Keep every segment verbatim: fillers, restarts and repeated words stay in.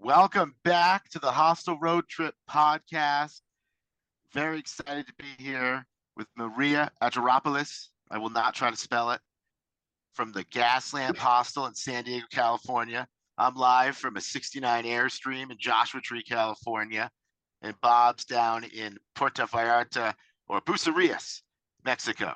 Welcome back to the Hostel Road Trip podcast. Very excited to be here with Maria Ageropoulos. I will not try to spell it. From the Gaslamp Hostel in San Diego, California. I'm live from a sixty-nine Airstream in Joshua Tree, California. And Bob's down in Puerto Vallarta or Bucerias, Mexico.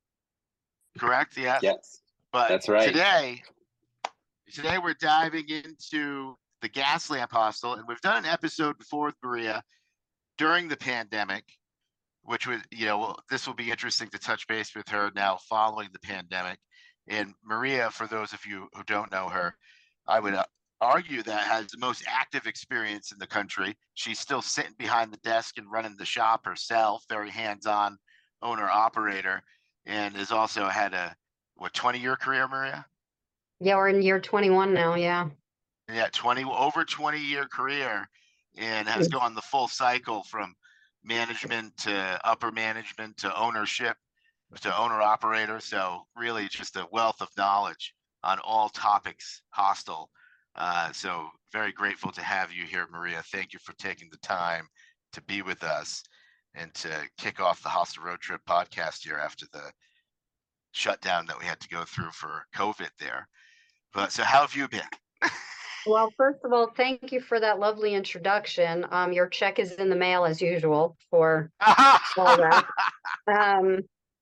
Correct? Yeah. Yes. But that's right. Today, today we're diving into the Gaslamp Hostel, and we've done an episode before with Maria during the pandemic, which was, you know, this will be interesting to touch base with her now following the pandemic. And Maria, for those of you who don't know her, I would uh, argue that has the most active experience in the country. She's still sitting behind the desk and running the shop herself, very hands-on owner operator, and has also had a what twenty year career, Maria? Yeah, we're in year twenty-one now. Yeah. Yeah, twenty over twenty year career, and has gone the full cycle from management to upper management to ownership to owner operator. So really just a wealth of knowledge on all topics hostel. Uh, so very grateful to have you here, Maria. Thank you for taking the time to be with us and to kick off the Hostel Road Trip podcast here after the shutdown that we had to go through for COVID there. But so how have you been? Well, first of all, thank you for that lovely introduction. Um, your check is in the mail as usual for all that. Um,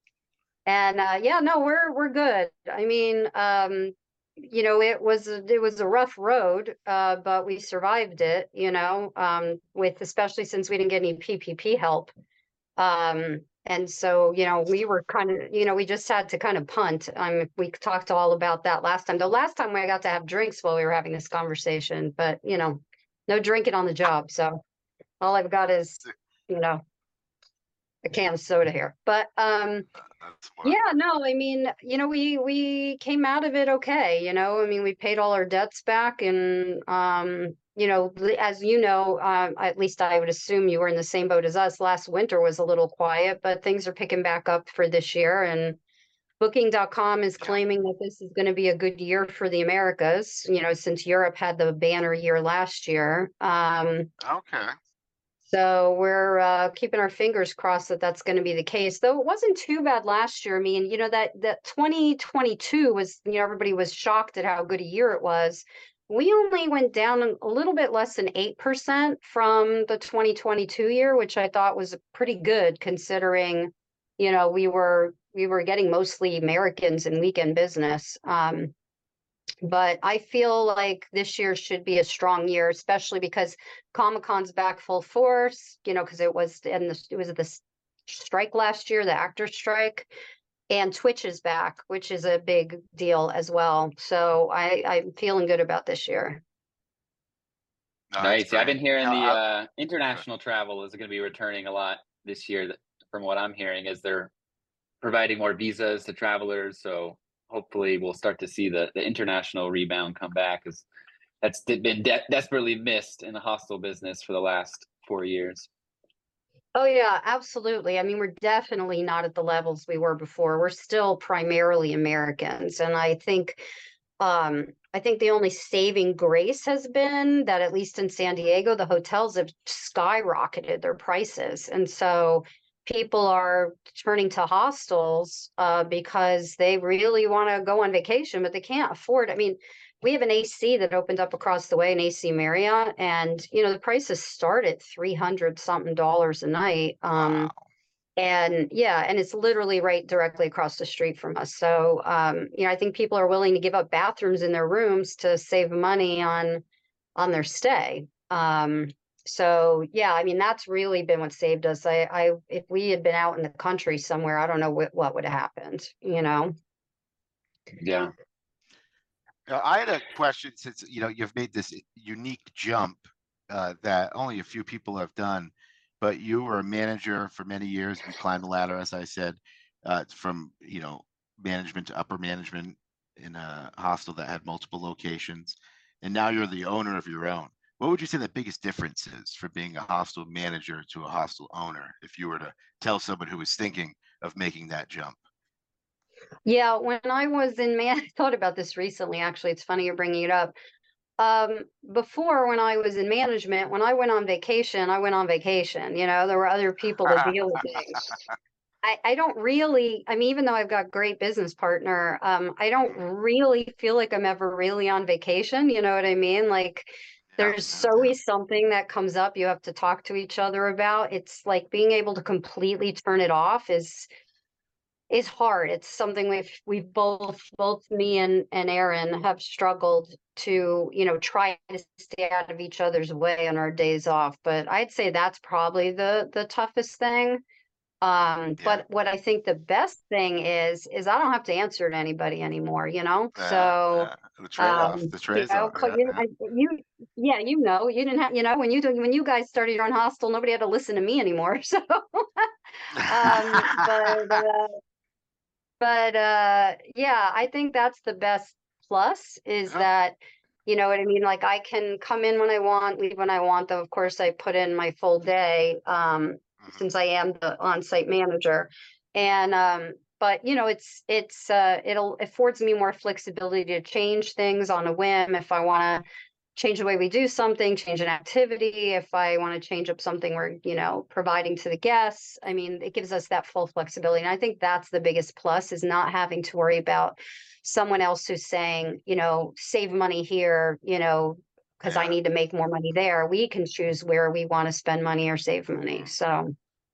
and uh, yeah, no, we're we're good. I mean, um, you know, it was it was a rough road, uh, but we survived it. You know, um, with especially since we didn't get any P P P help. Um, and so, you know, we were kind of, you know, we just had to kind of punt. Um, we talked all about that last time. The last time we got to have drinks while we were having this conversation, but, you know, no drinking on the job. So all I've got is, you know, a can of soda here. But um, yeah, no, I mean, you know, we we came out of it okay. You know, I mean, we paid all our debts back, and um, you know, as you know, um, at least I would assume you were in the same boat as us. Last winter was a little quiet, but things are picking back up for this year. And Booking dot com is claiming that this is going to be a good year for the Americas, you know, since Europe had the banner year last year. Um, okay. So we're uh, keeping our fingers crossed that that's going to be the case, though it wasn't too bad last year. I mean, you know, that that twenty twenty-two was, you know, everybody was shocked at how good a year it was. We only went down a little bit less than eight percent from the twenty twenty-two year, which I thought was pretty good considering, you know, we were we were getting mostly Americans in weekend business. Um, But I feel like this year should be a strong year, especially because Comic-Con's back full force, you know, because it was in the it was the strike last year, the actor strike, and Twitch is back, which is a big deal as well. So I, I'm feeling good about this year. No, Nice. Yeah, I've been hearing you know, the uh, international travel is going to be returning a lot this year, from what I'm hearing, as they're providing more visas to travelers. So hopefully we'll start to see the, the international rebound come back, because that's been de- desperately missed in the hostel business for the last four years. Oh, yeah, absolutely. I mean, we're definitely not at the levels we were before. We're still primarily Americans. And I think um, I think the only saving grace has been that, at least in San Diego, the hotels have skyrocketed their prices. And so people are turning to hostels uh, because they really want to go on vacation, but they can't afford. I mean, we have an A C that opened up across the way, an A C Marriott, and you know the prices start at three hundred something dollars a night. Um, wow. And yeah, and it's literally right directly across the street from us. So um, you know, I think people are willing to give up bathrooms in their rooms to save money on on their stay. Um, so yeah, I mean that's really been what saved us. I, I if we had been out in the country somewhere, I don't know what, what would have happened, you know. Yeah. Uh, I had a question, since you know you've made this unique jump uh, that only a few people have done, but you were a manager for many years. You climbed the ladder, as I said, uh, from you know management to upper management in a hostel that had multiple locations, and now you're the owner of your own. What would you say the biggest difference is for being a hostel manager to a hostel owner, if you were to tell someone who was thinking of making that jump? Yeah, when I was in man, I thought about this recently. Actually, it's funny you're bringing it up. um, before when I was in management, when I went on vacation, I went on vacation. You know, there were other people to deal with things. I, I don't really, I mean, even though I've got great business partner, um, I don't really feel like I'm ever really on vacation. You know what I mean? Like Yeah, there's no doubt. always something that comes up you have to talk to each other about. It's like being able to completely turn it off is is hard. It's something we've we've both both me and and Aaron have struggled to, you know, try to stay out of each other's way on our days off. But I'd say that's probably the the toughest thing. Um, Yeah. but what I think the best thing is, is I don't have to answer to anybody anymore, you know? Yeah, So, yeah. The trade-off, um, the you know, trade-off. co- Yeah, you, yeah. I, you, yeah, you know, you didn't have, you know, when you do, when you guys started your own hostel, nobody had to listen to me anymore. So, um, but, uh, but, uh, yeah, I think that's the best plus is Yeah. that, you know what I mean? Like I can come in when I want, leave when I want, though, of course, I put in my full day, um, Mhm. since I am the on-site manager. And, um, but you know, it's, it's, uh, it'll, affords me more flexibility to change things on a whim if I want to change the way we do something, change an activity, if I want to change up something we're, you know, providing to the guests. I mean, it gives us that full flexibility. And I think that's the biggest plus is not having to worry about someone else who's saying, you know, save money here, you know, because I Yeah. need to make more money there. We can choose where we want to spend money or save money. So,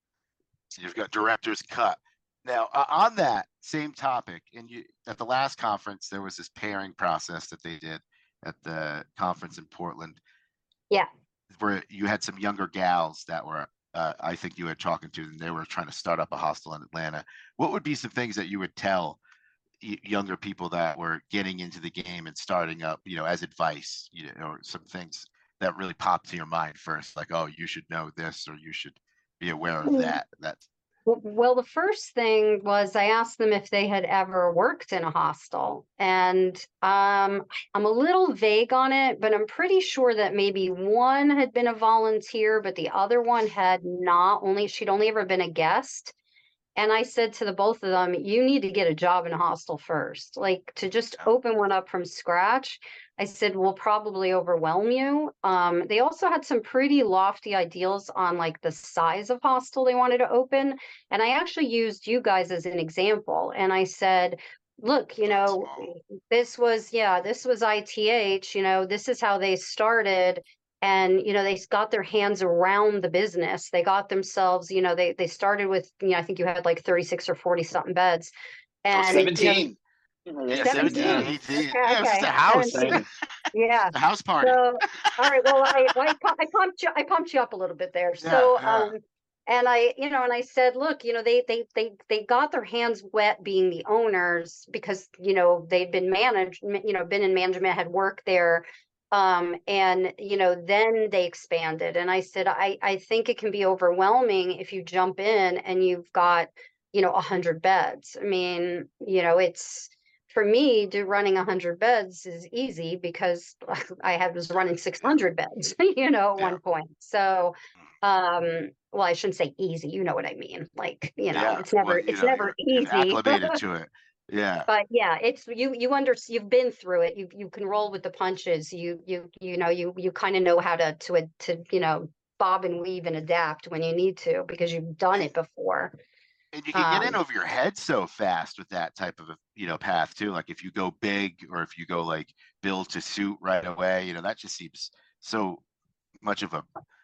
You've got director's cut. Now, uh, on that same topic, and you at the last conference, there was this pairing process that they did at the conference in Portland, yeah. where you had some younger gals that were, uh, I think you were talking to, and they were trying to start up a hostel in Atlanta. What would be some things that you would tell y- younger people that were getting into the game and starting up, you know, as advice, you know, or some things that really popped to your mind first, like, oh, you should know this, or you should be aware of that. That's W- Well, the first thing was I asked them if they had ever worked in a hostel. And um, I'm a little vague on it, but I'm pretty sure that maybe one had been a volunteer, but the other one had not. Only she'd only ever been a guest. And I said to the both of them, you need to get a job in a hostel first. Like to just yeah. open one up from scratch, I said will probably overwhelm you. Um, they also had some pretty lofty ideals on like the size of hostel they wanted to open. And I actually used you guys as an example. And I said, look, you Start know, small. this was, yeah, this was I T H, you know, this is how they started and you know they got their hands around the business. They got themselves, you know, they they started with, you know, I think you had like thirty-six or forty something beds, Oh, and you know, seventeen. Yeah, seventeen, Yeah. seventeen. eighteen. Okay, Yeah, it was just okay, a house. seventeen. Yeah. A house party. So, all right. Well, I I, pu- I pumped you. I pumped you up a little bit there. Yeah, So, yeah. um, and I, you know, and I said, look, you know, they they they they got their hands wet being the owners because you know they'd been managed, you know, been in management, had worked there, um, and you know, then they expanded. And I said, I I think it can be overwhelming if you jump in and you've got, you know, a hundred beds. I mean, you know, it's for me, do running a hundred beds is easy because I had was running six Yeah, hundred beds, you know, at yeah, one point. So, um, well, I shouldn't say easy. You know what I mean? Like, you know, yeah. it's Well, never you it's know, never you're you've easy. acclimated to it. Yeah, But yeah, it's you you under you've been through it. You you can roll with the punches. You you you know you you kind of know how to to a- to you know bob and weave and adapt when you need to because you've done and it before. and you can get in Um, over your head so fast with that type of a, you know, path too. Like if you go big or if you go like build to suit right away, you know, that just seems so much of a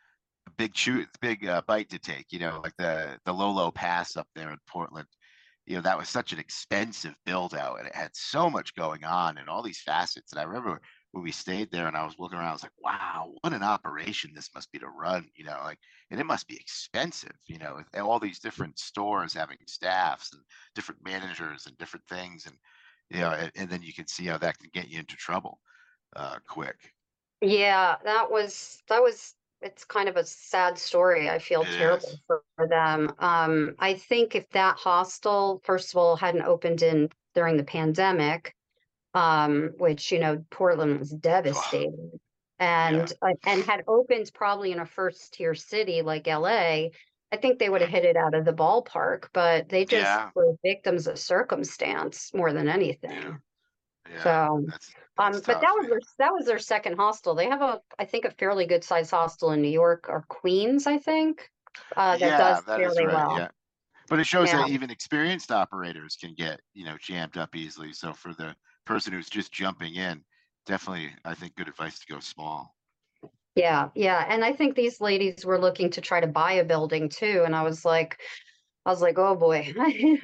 big chew, big uh, bite to take. You know, like the the Lolo Pass up there in Portland. You know, that was such an expensive build out, and it had so much going on and all these facets. And I remember when we stayed there, and I was looking around, I was like, "Wow, what an operation this must be to run!" You know, like, and it must be expensive. You know, with all these different stores having staffs and different managers and different things, and you know, and, and then you can see how that can get you into trouble uh, quick. Yeah, that was that was it's kind of a sad story. I feel It terrible is. for, for them. Um, I think if that hostel, first of all, hadn't opened in during the pandemic, um, which, you know, Portland was devastated, Yeah. and uh, and had opened probably in a first tier city like L A, I think they would have Mm. hit it out of the ballpark, but they just Yeah. were victims of circumstance more than Yeah. anything. Yeah, So, that's um, that's but tough. that was Yeah. their that was their second hostel. They have a, I think, a fairly good sized hostel in New York or Queens, I think, uh, that Yeah, does that is fairly right. well. Yeah. But it shows Yeah. that even experienced operators can get, you know, jammed up easily. So for the person who's just jumping in, definitely, I think good advice to go small. Yeah, yeah. And I think these ladies were looking to try to buy a building too. And I was like, I was like, oh boy,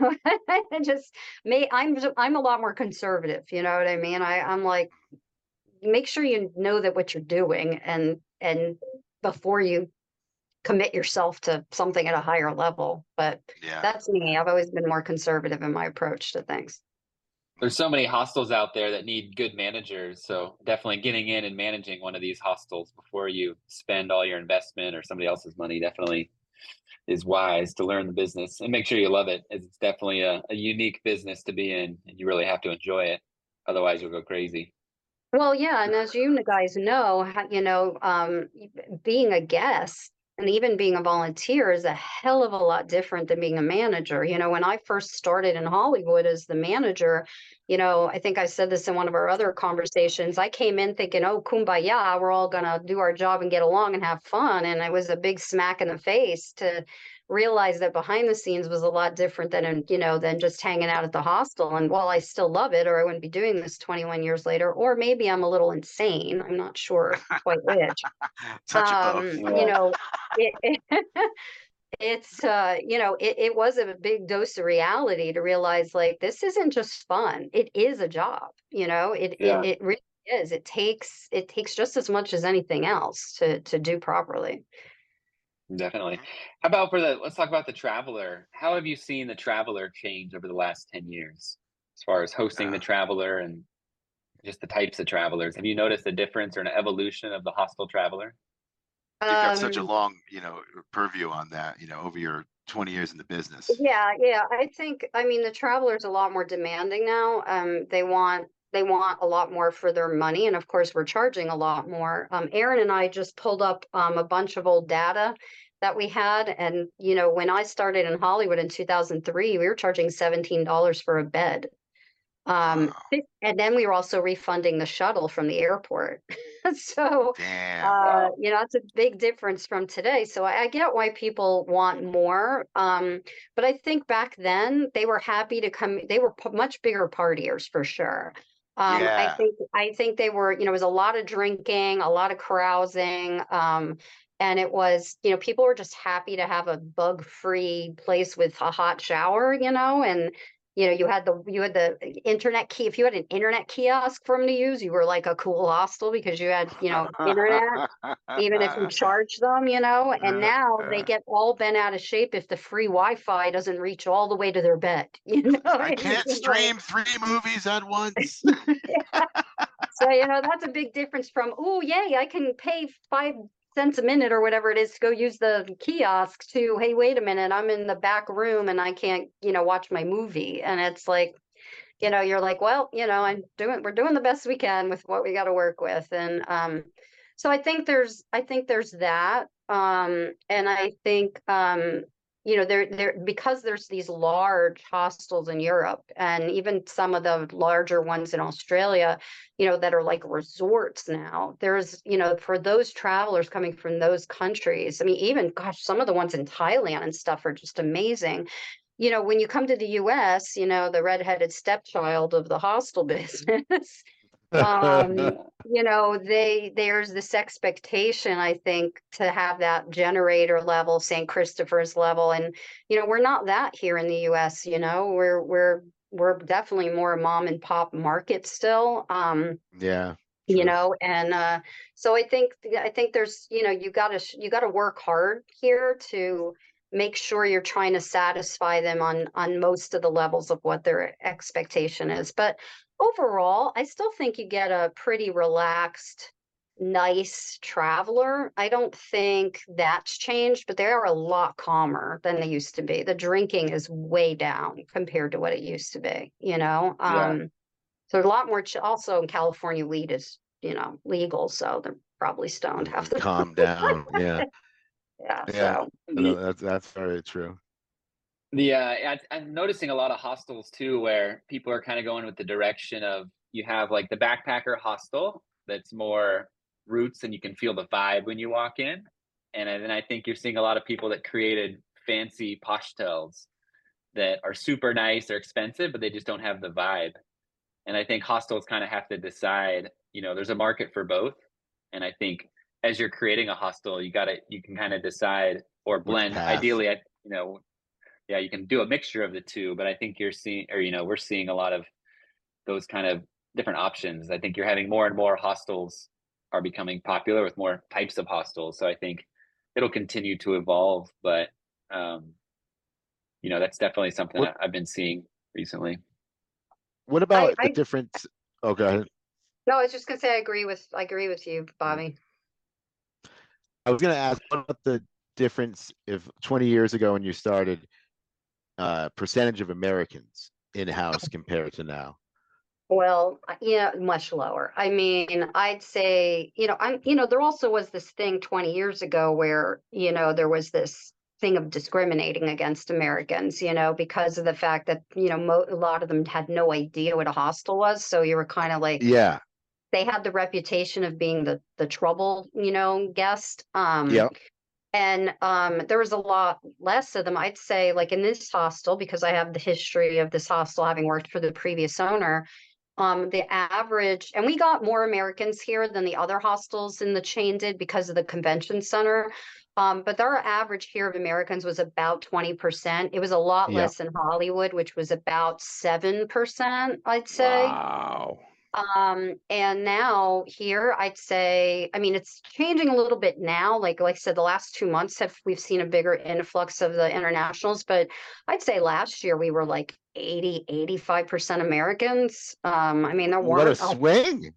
I just may I'm I'm a lot more conservative, you know what I mean? I, I'm like, make sure you know that what you're doing and and before you commit yourself to something at a higher level. But Yeah. that's me. I've always been more conservative in my approach to things. There's so many hostels out there that need good managers. So definitely getting in and managing one of these hostels before you spend all your investment or somebody else's money definitely is wise to learn the business and make sure you love it. As It's definitely a, a unique business to be in, and you really have to enjoy it. Otherwise, you'll go crazy. Well, yeah, and as you guys know, ha- you know, um, being a guest and even being a volunteer is a hell of a lot different than being a manager. You know, when I first started in Hollywood as the manager, you know, I think I said this in one of our other conversations. I came in thinking, oh, kumbaya, we're all gonna do our job and get along and have fun. And it was a big smack in the face to realize that behind the scenes was a lot different than, in, you know, than just hanging out at the hostel. And while I still love it, or I wouldn't be doing this twenty-one years later, or maybe I'm a little insane. I'm not sure quite which. Touch of both. Um, you Yeah. know, it, it it's uh, you know, it, it was a big dose of reality to realize like this isn't just fun. It is a job, you know, it it, Yeah, it really is. It takes it takes just as much as anything else to to do properly. definitely. Mhm. How about for the, let's talk about the Traveler. How have you seen the Traveler change over the last ten years as far as hosting the Uh, Traveler and just the types of travelers? Have you noticed a difference or an evolution of the hostel Traveler? you've got such a Um, long, you know, purview on that, you know, over your twenty years in the business. Yeah, yeah. I think, I mean, the traveler's a lot more demanding now. Um, they want they want a lot more for their money, and of course, we're charging a lot more. Um, Aaron and I just pulled up um, a bunch of old data that we had, and you know, when I started in Hollywood in two thousand three, we were charging seventeen dollars for a bed. Um, Wow. and then we were also refunding the shuttle from the airport. So, Damn. uh, Wow. you know, that's a big difference from today. So I, I get why people want more. Um, but I think back then they were happy to come. They were p- much bigger partiers for sure. Um, I Yeah. think I think they were, you know, it was a lot of drinking, a lot of carousing. Um, and it was, you know, people were just happy to have a bug-free place with a hot shower, you know, and you know, you had the you had the internet key. If you had an internet kiosk for them to use, you were like a cool hostel because you had, you know, internet, even if you charged them, you know. And Uh, now they uh, get all bent out of shape if the free Wi-Fi doesn't reach all the way to their bed. You know, I it's can't just like, stream three movies at once. so, you know, that's a big difference from, oh, yay, I can pay five cents a minute or whatever it is to go use the kiosk to, hey, wait a minute, I'm in the back room and I can't, you know, watch my movie. And it's like, you know, you're like, well, you know, I'm doing, we're doing the best we can with what we got to work with. And um, so I think there's, I think there's that. Um, and I think, um, you know, there, there, because there's these large hostels in Europe and even some of the larger ones in Australia, you know, that are like resorts now. There's, you know, for those travelers coming from those countries, I mean, even, gosh, some of the ones in Thailand and stuff are just amazing. You know, when you come to the U S, you know, the redheaded stepchild of the hostel business, um, Yeah. you know, they there's this expectation, I think, to have that generator level, Saint Christopher's level. And, you know, we're not that here in the U S, you know, we're we're we're definitely more a mom and pop market still. Um, Yeah, you true. know, and uh so i think i think there's, you know, you got to you got to work hard here to make sure you're trying to satisfy them on on most of the levels of what their expectation is. But overall, I still think you get a pretty relaxed, nice traveler. I don't think that's changed, but they are a lot calmer than they used to be. The drinking is way down compared to what it used to be, you know. Yeah. um so a lot more. Ch- also, in California, weed is, you know, legal, so they're probably stoned half Mhm. the Calm down. Yeah. time. Yeah. Yeah. So No, The that's that's very true. the uh, I, I'm noticing a lot of hostels too, where people are kind of going with the direction of you have like the backpacker hostel that's more roots and you can feel the vibe when you walk in. And then I think you're seeing a lot of people that created fancy poshtels that are super nice, they're expensive, but they just don't have the vibe. And I think hostels kind of have to decide, you know, there's a market for both. And I think as you're creating a hostel, you gotta, you can kind of decide or blend. path. Ideally, I, you know, yeah, you can do a mixture of the two, but I think you're seeing, or, you know, we're seeing a lot of those kind of different options. I think you're having more and more hostels are becoming popular with more types of hostels. So I think it'll continue to evolve, but, um, you know, that's definitely something What- I've been seeing recently. What about I- the difference? Oh, go ahead. No, I was just gonna say, I agree with, I agree with you, Bobby. I was going to ask, what about the difference if twenty years ago when you started, uh, percentage of Americans in-house compared to now? Well, uh, yeah, much lower. I mean, I'd say, you know, I'm, you know, there also was this thing twenty years ago where, you know, there was this thing of discriminating against Americans, you know, because of the fact that, you know, mo- a lot of them had no idea what a hostel was. So you were kind of like, Yeah. they had the reputation of being the the trouble, you know, guest. Um, Yep. and um, there was a lot less of them. I'd say, like in this hostel, because I have the history of this hostel having worked for the previous owner. Um, the average, and we got more Americans here than the other hostels in the chain did because of the convention center. Um, but our average here of Americans was about twenty percent. It was a lot Yep. less in Hollywood, which was about seven percent, I'd say. Wow. Um, and now here, I'd say, I mean, it's changing a little bit now. Like, like I said, the last two months have, we've seen a bigger influx of the internationals, but I'd say last year we were like eighty, eighty-five percent Americans. Um, I mean, there What a weren't, a- swing.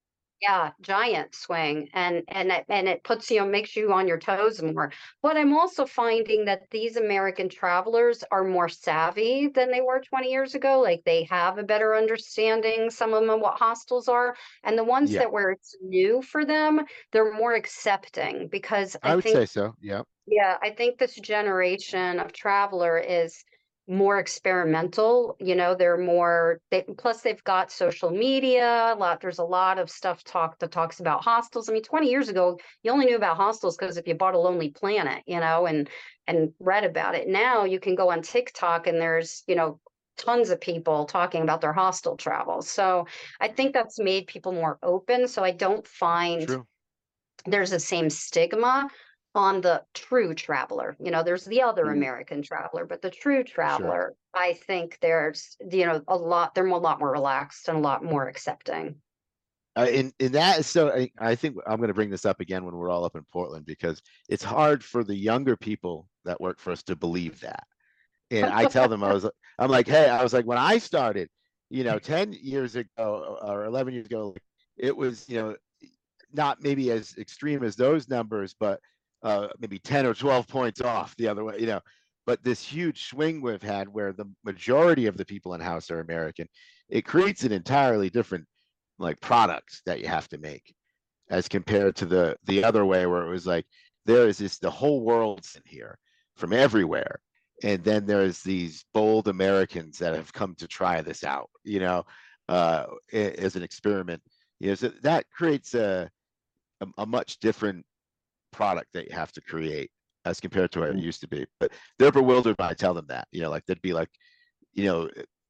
yeah, giant swing, and and it, and it puts you, makes you on your toes more. But I'm also finding that these American travelers are more savvy than they were twenty years ago. Like they have a better understanding, some of them, of what hostels are, and the ones Yeah. that where it's new for them, they're more accepting because I I would think, say so. Yep. yeah, I think this generation of traveler is more experimental. You know, they're more, they, plus they've got social media a lot. There's a lot of stuff talk that talks about hostels. I mean, twenty years ago, you only knew about hostels because if you bought a Lonely Planet, you know, and and read about it. Now you can go on TikTok and there's, you know, tons of people talking about their hostel travels. So I think that's made people more open. So I don't find True. there's the same stigma on the true traveler. You know, there's the other Mm. American traveler, but the true traveler, I think there's, you know, a lot, they're a lot more relaxed and a lot more accepting. Uh, in in that, so I, I think I'm going to bring this up again when we're all up in Portland, because it's hard for the younger people that work for us to believe that. And I tell them, I was, I'm like, hey, I was like, when I started, you know, ten years ago or eleven years ago, it was, you know, not maybe as extreme as those numbers, but uh, maybe ten or twelve points off the other way, you know. But this huge swing we've had where the majority of the people in house are American, it creates an entirely different like products that you have to make as compared to the the other way where it was like there is this the whole world's in here from everywhere, and then there's these bold Americans that have come to try this out, you know, uh as an experiment, you know. So that creates a a, a much different product that you have to create as compared to what it used to be. But they're bewildered when I tell them that, you know, like they'd be like, you know,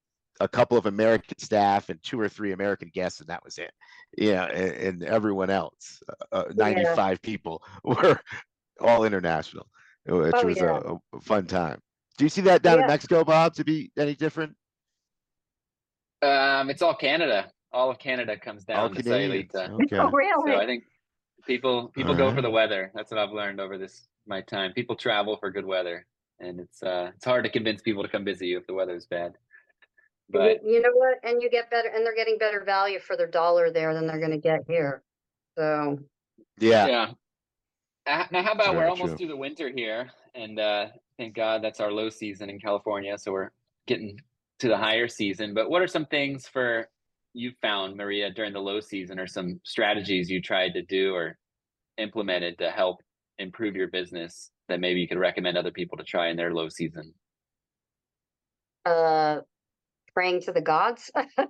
a couple of American staff and two or three American guests, and that was it. Yeah, and, and everyone else, uh, ninety-five people, were all international, which Oh, was yeah. a, a fun time. Do you see that down in Yeah. Mexico, Bob, to be any different? Um, it's all Canada. All of Canada comes All down to Canadians. Sayulita. Okay. Oh, really? So I think people people All go right. for the weather. That's what I've learned over this my time. People travel for good weather, and it's uh it's hard to convince people to come visit you if the weather's bad. But you, you know what? And you get better, and they're getting better value for their dollar there than they're going to get here. So, Yeah. yeah. Uh, Now, how about we're Very almost true. through the winter here, and uh, thank God that's our low season in California. So we're getting to the higher season. But what are some things for you found, Maria, during the low season, or some strategies you tried to do or implemented to help improve your business that maybe you could recommend other people to try in their low season? uh, praying to the gods.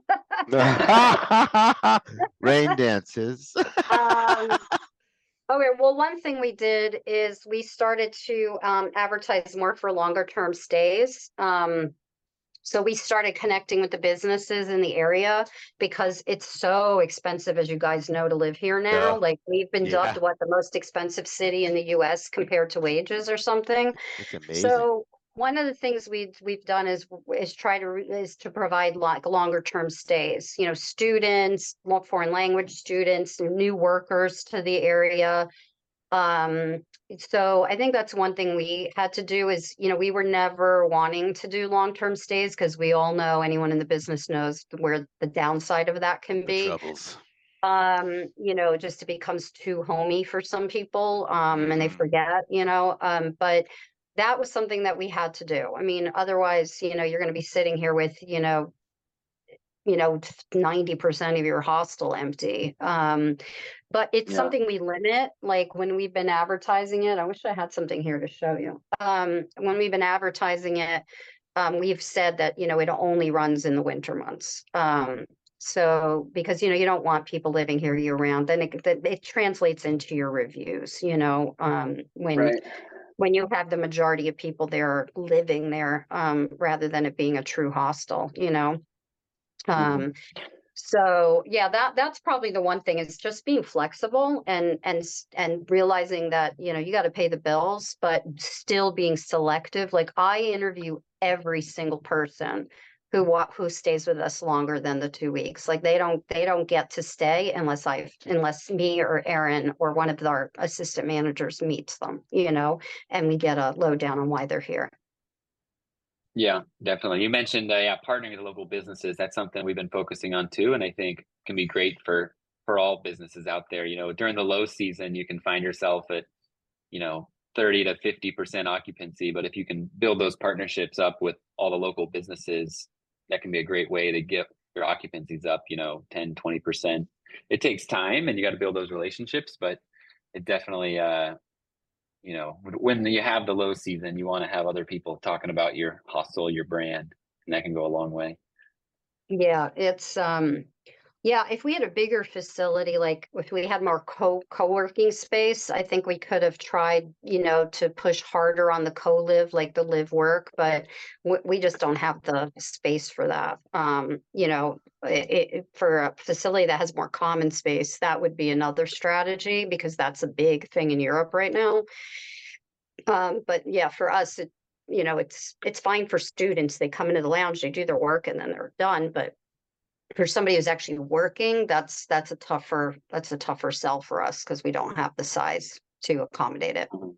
Rain dances. Um, okay, well, one thing we did is we started to um, advertise more for longer term stays. Um, so we started connecting with the businesses in the area because it's so expensive, as you guys know, to live here now. Yeah. Like we've been Yeah. dubbed what the most expensive city in the U S compared to wages or something. It's amazing. So one of the things we've we've done is is try to re- is to provide like longer term stays. You know, students, more foreign language students, new workers to the area. Um, so I think that's one thing we had to do is, you know, we were never wanting to do long term stays because we all know, anyone in the business knows where the downside of that can The be. troubles. Um, you know, just it becomes too homey for some people, um, and they Mhm. forget, you know, um, but that was something that we had to do. I mean, otherwise, you know, you're going to be sitting here with, you know, you know, ninety percent of your hostel empty. Um, but it's Yeah. something we limit, like when we've been advertising it. I wish I had something here to show you. Um, when we've been advertising it, um, we've said that, you know, it only runs in the winter months. Um, so because, you know, you don't want people living here year round, then it, that it translates into your reviews, you know, um, when Right. when you have the majority of people there living there, um, rather than it being a true hostel, you know. Mhm. Um, so yeah, that that's probably the one thing is just being flexible and and s- and realizing that, you know, you got to pay the bills, but still being selective. Like I interview every single person who wa- who stays with us longer than the two weeks. Like they don't they don't get to stay unless I unless me or Erin or one of our assistant managers meets them, you know, and we get a lowdown on why they're here. Yeah, definitely. You mentioned uh, yeah, partnering with local businesses. That's something we've been focusing on too, and I think can be great for for all businesses out there. You know, during the low season, you can find yourself at you know thirty to fifty percent occupancy, but if you can build those partnerships up with all the local businesses, that can be a great way to get your occupancies up. You know, ten, twenty percent. It takes time, and you got to build those relationships, but it definitely uh you know, when you have the low season, you want to have other people talking about your hostel, your brand, and that can go a long way. Yeah, it's um yeah, if we had a bigger facility, like if we had more co co-working space, I think we could have tried, you know, to push harder on the co-live, like the live work, but we, we just don't have the space for that. Um, you know, it, it, for a facility that has more common space, that would be another strategy because that's a big thing in Europe right now. Um, but yeah, for us, it, you know, it's it's fine for students. They come into the lounge, they do their work, and then they're done. But for somebody who's actually working, that's that's a tougher that's a tougher sell for us because we don't have the size to accommodate it. Mhm.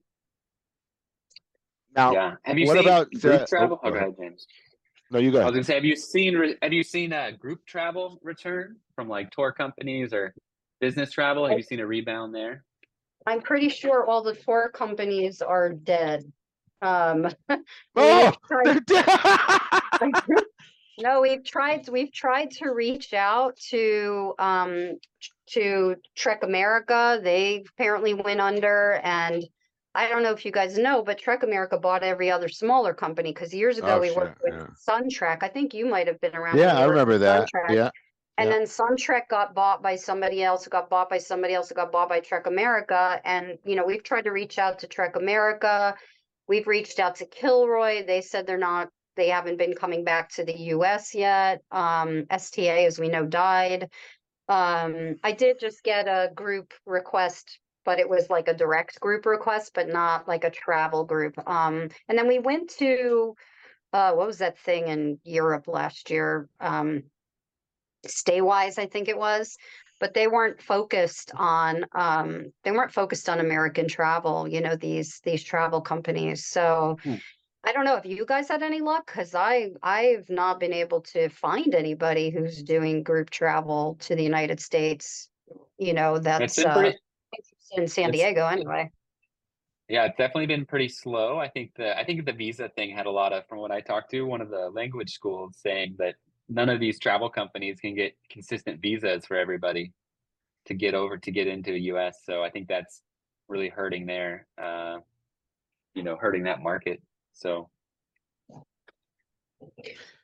Now, Yeah. Have you what seen about group uh, oh, travel? go Oh, go ahead. ahead, James. No, you go I ahead. was gonna say, have you seen re- have you seen uh, group travel return from like tour companies or business travel? Have you seen a rebound there? I'm pretty sure all the tour companies are dead. Um, Oh, we've tried. they're dead. No, we've tried. We've tried to reach out to um to Trek America. They apparently went under, and I don't know if you guys know, but Trek America bought every other smaller company because years ago Oh we shit! worked with Yeah, SunTrek. I think you might have been around when yeah, we I worked remember with that. SunTrek. Yeah, And yeah. then SunTrek got bought by somebody else, who got bought by somebody else, who got bought by Trek America. And, you know, we've tried to reach out to Trek America. We've reached out to Kilroy. They said they're not, they haven't been coming back to the U S yet. Um, S T A, as we know, died. Um, I did just get a group request, but it was like a direct group request, but not like a travel group. Um, and then we went to, uh, what was that thing in Europe last year? Um, Staywise, I think it was, but they weren't focused on um they weren't focused on American travel, you know, these these travel companies. So Hmm. I don't know if you guys had any luck because I I've not been able to find anybody who's doing group travel to the United States, you know, It's that's been uh pretty. in San It's Diego anyway. yeah, it's definitely been pretty slow. I think the I think the visa thing had a lot of, from what I talked to, one of the language schools saying that none of these travel companies can get consistent visas for everybody to get over to get into the U S. So I think that's really hurting their, uh, you know, hurting that market. So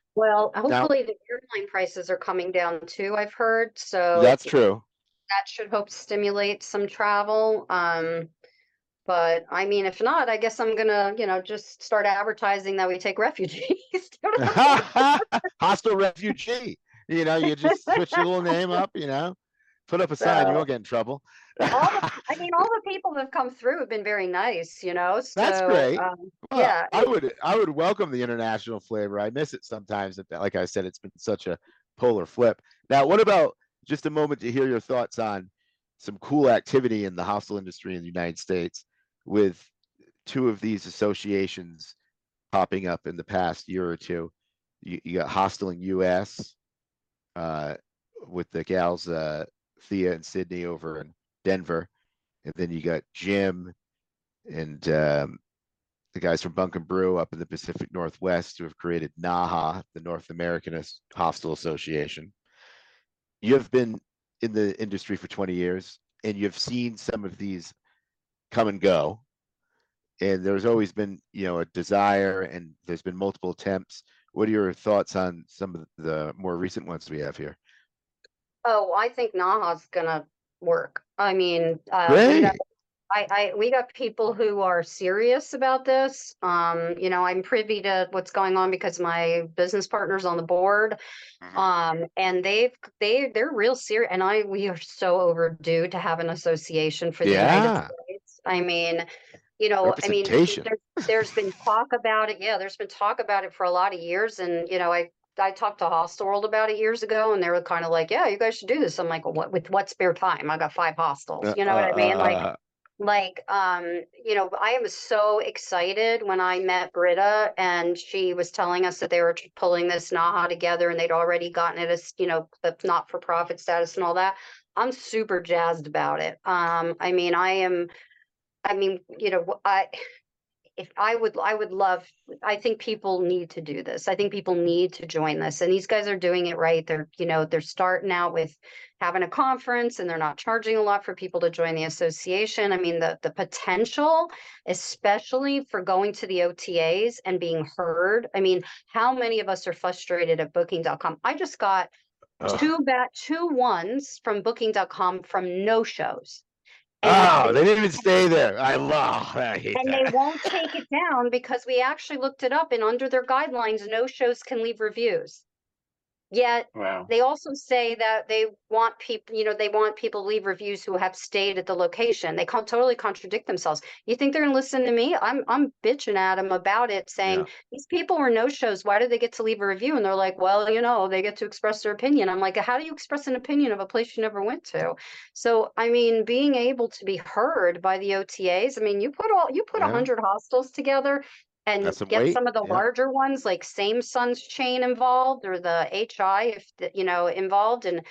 Well, Now, hopefully the airline prices are coming down too, I've heard, so that's true. that should help stimulate some travel. Um, but I mean, if not, I guess I'm gonna, you know, just start advertising that we take refugees. Hostile refugee. You know, you just switch your little name up, you know, put up a sign, you So won't get in trouble. all the, I mean, all the people that have come through have been very nice, you know, That's so, great. um, Well, yeah, I it- would I would welcome the international flavor. I miss it sometimes. but Like I said, it's been such a polar flip. Now, what about just a moment to hear your thoughts on some cool activity in the hostel industry in the United States with two of these associations popping up in the past year or two. You, you got Hosteling U S uh, with the gals uh, Thea and Sydney over in Denver, and then you got Jim and um, the guys from Bunk and Brew up in the Pacific Northwest who have created NAHA, the North American Hostel Association. You have been in the industry for twenty years, and you've seen some of these come and go. And there's always been, you know, a desire, and there's been multiple attempts. What are your thoughts on some of the more recent ones we have here? oh, I think Naha's gonna work. I mean, uh, we got Great. I, I, we got people who are serious about this. Um, you know, I'm privy to what's going on because my business partner's on the board. Mhm. Um, and they've, they, they're real serious. And I, we are so overdue to have an association for the United Yeah. States. I mean, you know, I mean, Representation. there, there's been talk about it. Yeah, there's been talk about it for a lot of years. And, you know, I, I talked to Hostel World about it years ago, and they were kind of like, "Yeah, you guys should do this." I'm like, well, "What with what spare time? I got five hostels." Uh, You uh, know what I mean? Like, uh, like, um, you know, I was so excited when I met Britta and she was telling us that they were t- pulling this NAHA together and they'd already gotten it as, you know, the not-for-profit status and all that. I'm super jazzed about it. Um, I mean, I am, I mean, you know, I, if I would, I would love, I think people need to do this. I think people need to join this. And these guys are doing it right. They're, you know, they're starting out with having a conference and they're not charging a lot for people to join the association. I mean, the the potential, especially for going to the O T As and being heard. I mean, how many of us are frustrated at booking dot com? I just got uh, two bat two ones from booking dot com from no shows. And oh, they they didn't even stay there. I love. I hate and they that. won't take it down because we actually looked it up and under their guidelines, no shows can leave reviews. Yet Wow. they also say that they want people, you know, they want people to leave reviews who have stayed at the location. They can't totally contradict themselves. You think they're gonna listen to me? I'm I'm bitching at them about it, saying Yeah. these people were no shows. Why do they get to leave a review? And they're like, well, you know, they get to express their opinion. I'm like, how do you express an opinion of a place you never went to? So I mean, being able to be heard by the O T As. I mean, you put all you put a Yeah. hundred hostels together and That's some get weight. some of the Yeah. larger ones like Same Sons Chain involved or the H I if the, you know involved and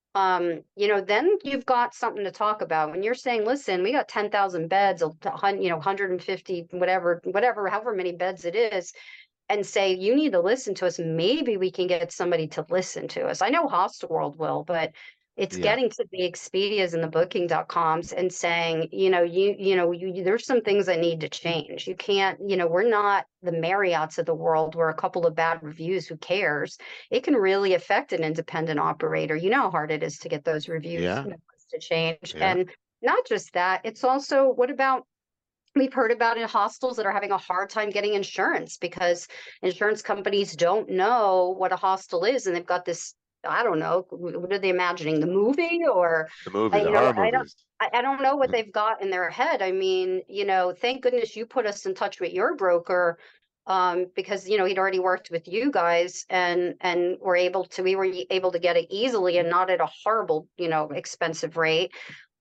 um you know then you've got something to talk about when you're saying listen we got ten thousand beds a hun- you know one hundred fifty whatever whatever however many beds it is and say you need to listen to us, maybe we can get somebody to listen to us. I know Hostel World will, but it's Yeah. getting to the Expedias and the booking dot coms and saying, you know, you, you know, you, you- there's some things that need to change. You can't, you know, we're not the Marriotts of the world where a couple of bad reviews, who cares? It can really affect an independent operator. You know how hard it is to get those reviews Yeah. you know, to change. Yeah. And not just that, it's also what about we've heard about in hostels that are having a hard time getting insurance because insurance companies don't know what a hostel is, and they've got this. I don't know. What are they imagining? The movie, or The movie, uh, the you know, horror I don't. movies. I, I don't know what Mm. they've got in their head. I mean, you know, thank goodness you put us in touch with your broker, um, because you know he'd already worked with you guys, and and were able to. We were able to get it easily and not at a horrible, you know, expensive rate.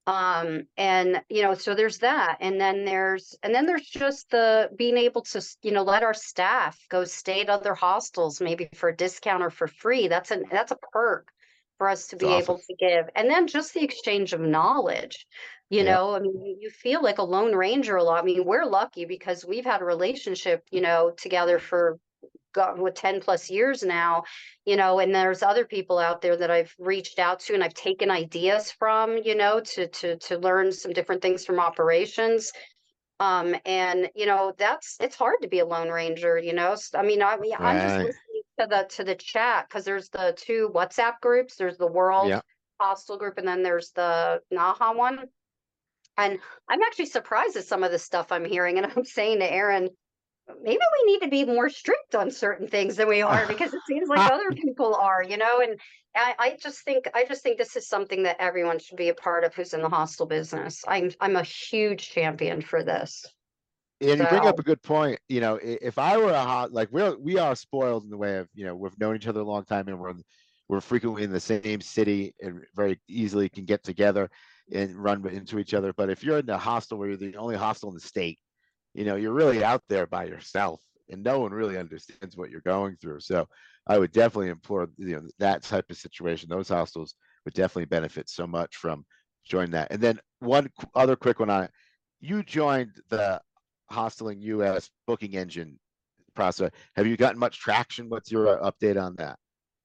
Um and you know so there's that, and then there's and then there's just the being able to s- you know let our staff go stay at other hostels maybe for a discount or for free. That's an that's a perk for us to It's be awesome. able to give. And then just the exchange of knowledge, you Yeah. know I mean you you feel like a lone ranger a lot. I mean, we're lucky because we've had a relationship you know together for gone with ten plus years now, you know, and there's other people out there that I've reached out to and I've taken ideas from, you know, to to to learn some different things from operations. Um, and you know, that's it's hard to be a lone ranger, you know. S- I mean, I mean, I'm just Right. listening to the to the chat because there's the two WhatsApp groups. There's the World Yeah. Hostel group, and then there's the Naha one. And I'm actually surprised at some of the stuff I'm hearing. And I'm saying to Aaron, maybe we need to be more strict on certain things than we are because it seems like other people are, you know. And I, I just think I just think this is something that everyone should be a part of who's in the hostel business. I'm I'm a huge champion for this. And you bring So- up a good point. You know, i- if I were a hot, like we're we are spoiled in the way of, you know, we've known each other a long time and we're we're frequently in the same city and very easily can get together and run into each other. But if you're in a hostel where you're the only hostel in the state, you know, you're really out there by yourself and no one really understands what you're going through. So I would definitely implore, you know, that type of situation. Those hostels would definitely benefit so much from joining that. And then one qu- other quick one on it. You joined the Hosteling U S booking engine process. Have you gotten much traction? What's your uh, update on that?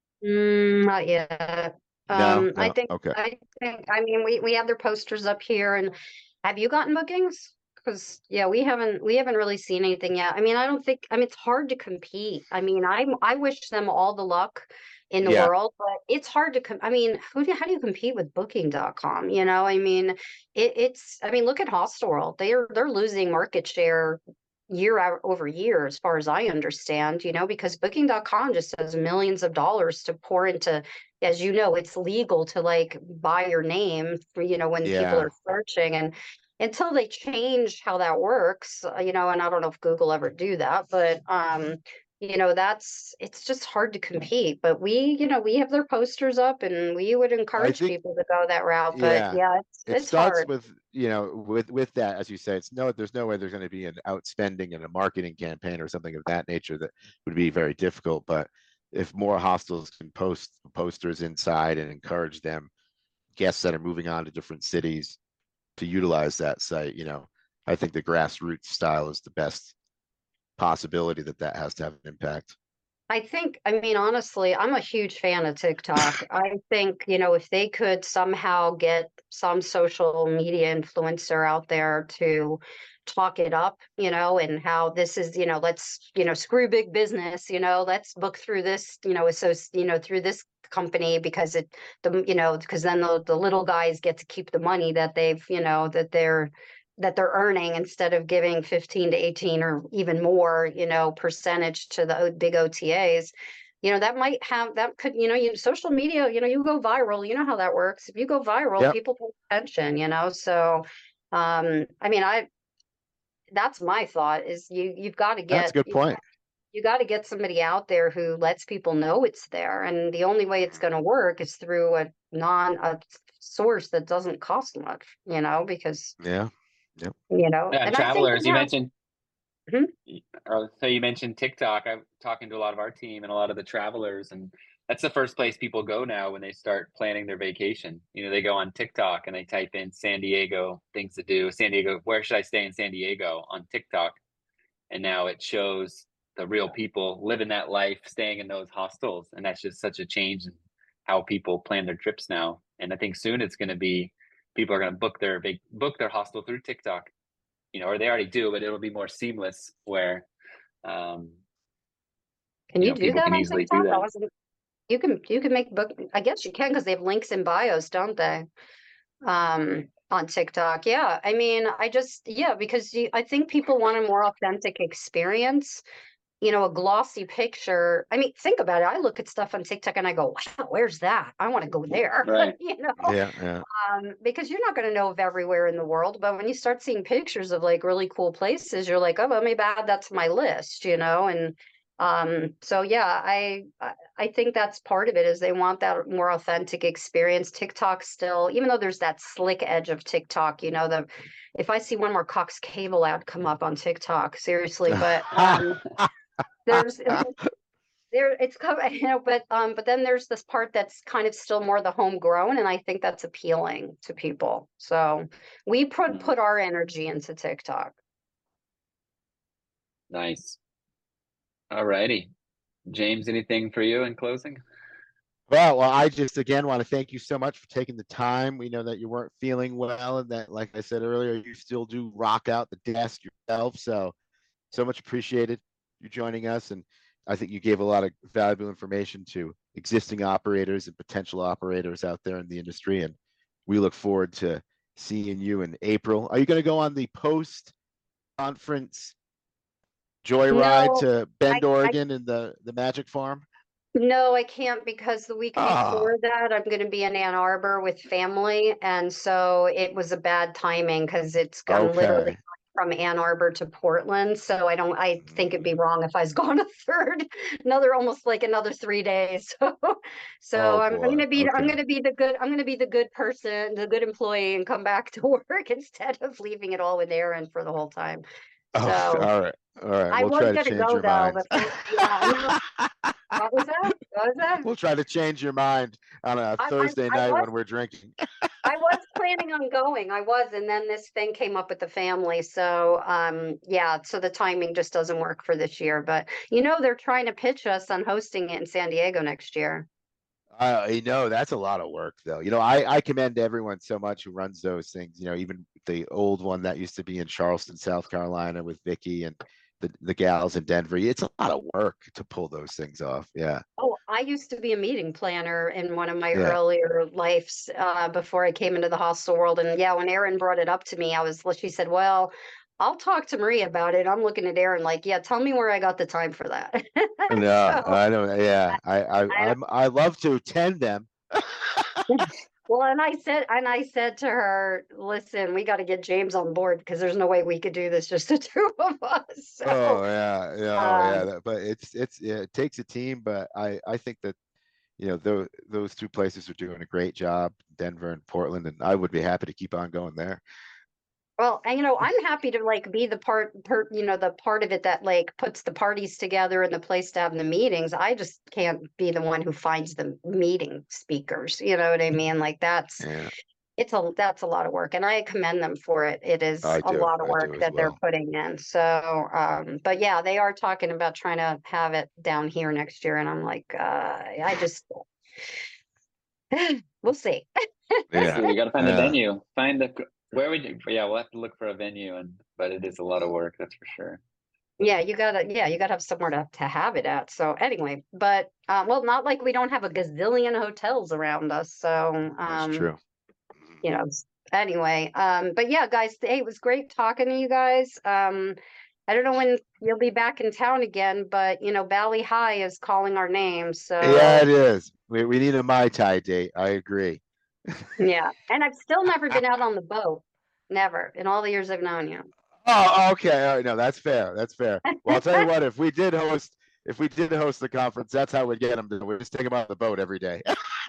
Mm, not yet. No, Um, I no, think, okay. I think, I mean, we, we have their posters up here and have you gotten bookings? Cause yeah, we haven't, we haven't really seen anything yet. I mean, I don't think, I mean, it's hard to compete. I mean, I, I wish them all the luck in the Yeah. world, but it's hard to, com- I mean, who do, how do you compete with booking dot com? You know, I mean, it, it's, I mean, look at Hostelworld. They're, they're losing market share year out over year, as far as I understand, you know, because booking dot com just has millions of dollars to pour into, as you know, it's legal to like buy your name for, you know, when people Yeah. are searching. And until they change how that works, uh, you know, and I don't know if Google ever do that, but, um, you know, that's, it's just hard to compete. But we, you know, we have their posters up and we would encourage think- people to go that route. But Yeah. yeah, it's, It it's starts hard. with, you know, with with that, as you say, it's no, there's no way there's going to be an outspending in a marketing campaign or something of that nature that would be very difficult. But if more hostels can post posters inside and encourage them, guests that are moving on to different cities, to utilize that site, you know, I think the grassroots style is the best possibility that that has to have an impact. I think, I mean, honestly, I'm a huge fan of TikTok. I think, you know, if they could somehow get some social media influencer out there to talk it up, you know, and how this is, you know, let's, you know, screw big business, you know, let's book through this, you know, so, you know, through this company because it, the, you know, because then the, the little guys get to keep the money that they've, you know, that they're, that they're earning instead of giving fifteen to eighteen or even more, you know, percentage to the o- big O T As, you know, that might have, that could, you know, you social media, you know, you go viral, you know how that works. If you go viral, Yep. people pay attention, you know, so, um, I mean, I, that's my thought is you, you've got to get. That's a good you- point. You got to get somebody out there who lets people know it's there. And the only way it's going to work is through a non, a source that doesn't cost much, you know, because, Yeah. you know, Yeah, and I think travelers, we you have- mentioned. Mhm. y- or- So you mentioned TikTok. I'm talking to a lot of our team and a lot of the travelers, and that's the first place people go now when they start planning their vacation. You know, they go on TikTok and they type in San Diego things to do. San Diego, where should I stay in San Diego on TikTok? And now it shows the real people living that life, staying in those hostels, and that's just such a change in how people plan their trips now. And I think soon it's going to be people are going to book their vac- book their hostel through TikTok, you know, or they already do, but it'll be more seamless where um Can you you know, do people that can on easily do TikTok? I that. wasn't, you can, you can make book, I guess you can because they have links in bios, don't they? Um, on TikTok. Yeah. I mean, I just, yeah, because you, I think people want a more authentic experience, you know, a glossy picture. I mean, think about it. I look at stuff on TikTok and I go, wow, where's that? I want to go there. Right. You know? Yeah. Yeah. Um, because you're not going to know of everywhere in the world, but when you start seeing pictures of like really cool places, you're like, oh, well, maybe add that to my list, you know? And um, so yeah, I I- I think that's part of it is they want that more authentic experience. TikTok still, even though there's that slick edge of TikTok, you know, the if I see one more Cox Cable ad come up on TikTok, seriously, but um, there's there it's covered, you know, but um, but then there's this part that's kind of still more the homegrown, and I think that's appealing to people. So we put Mhm. put our energy into TikTok. Nice. All righty. James, anything for you in closing? Well, well, I just again want to thank you so much for taking the time. We know that you weren't feeling well and that, like I said earlier, you still do rock out the desk yourself. So, so much appreciated you joining us. And I think you gave a lot of valuable information to existing operators and potential operators out there in the industry, and we look forward to seeing you in April. Are you going to go on the post conference joyride No, to Bend, I, I Oregon, in the the Magic Farm? No, I can't because the week Ah. before that, I'm gonna be in Ann Arbor with family, and so it was a bad timing because it's I'm literally Okay. from Ann Arbor to Portland, so I don't, I think it'd be wrong if I was gone a third, another, almost like another three days. So, so Oh, I'm, I'm boy. gonna be, I'm Okay. gonna be the good, I'm gonna be the good person, the good employee, and come back to work instead of leaving it all with Aaron for the whole time. Oh, So all right. All right. I We'll was try to gonna change go your though, mind. but yeah, I know. What was that? What was that? We'll try to change your mind on a I, I, Thursday I night was when we're drinking. I was planning on going. I was, and then this thing came up with the family. So, um, yeah, so the timing just doesn't work for this year. But you know, they're trying to pitch us on hosting it in San Diego next year. Uh, I know that's a lot of work, though. You know, I I commend everyone so much who runs those things. You know, even the old one that used to be in Charleston, South Carolina, with Vicky and the the gals in Denver. It's a lot of work to pull those things off. Yeah. Oh, I used to be a meeting planner in one of my Yeah. earlier lives uh, before I came into the hostel world. And yeah, when Erin brought it up to me, I was, she said, well, I'll talk to Marie about it. I'm looking at Erin like, yeah, tell me where I got the time for that. No, So I don't. Yeah, I I I I'm I love to attend them. Well, and I said, and I said to her, listen, we got to get James on board because there's no way we could do this just the two of us. Oh So, yeah, yeah, oh yeah. um, that- But it's it's yeah, it takes a team. But I I think that you know those those two places are doing a great job, Denver and Portland, and I would be happy to keep on going there. well, and you know, I'm happy to like be the part, per, you know, the part of it that like puts the parties together and the place to have the meetings. I just can't be the one who finds the meeting speakers. You know what I mean? Like that's, Yeah, it's a, that's a lot of work, and I commend them for it. It is I a do. lot of I work do as that they're well. putting in. So, um, but yeah, they are talking about trying to have it down here next year, and I'm like, uh, I just, we'll see. Yeah, So you got to find a yeah. venue. Find a where would you? Yeah, we'll have to look for a venue, and but it is a lot of work, that's for sure. Yeah, you gotta, yeah, you gotta have somewhere to, to have it at. So anyway, but, um, well, not like we don't have a gazillion hotels around us. So, That's um, true. you know, s- anyway, um, but yeah, guys, hey, it was great talking to you guys. Um, I don't know when you'll be back in town again, but you know, Bali High is calling our names. Yeah, So it is. We we need a Mai Tai date. I agree. yeah, and I've still never been out on the boat. Never in all the years I've known you. Oh, okay. All right. No, that's fair. That's fair. Well, I'll tell you what. If we did host, if we did host the conference, that's how we'd get them. To, we'd just take them on the boat every day.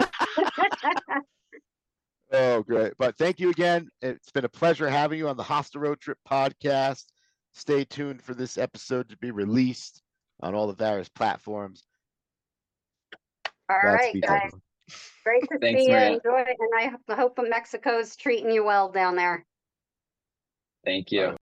Oh, great. But thank you again. It's been a pleasure having you on the Hostel Road Trip podcast. Stay tuned for this episode to be released on all the various platforms. All right, Godspeed, guys, everyone. great to Thanks, see you. Maria. Enjoy it, and I hope Mexico's treating you well down there. Thank you.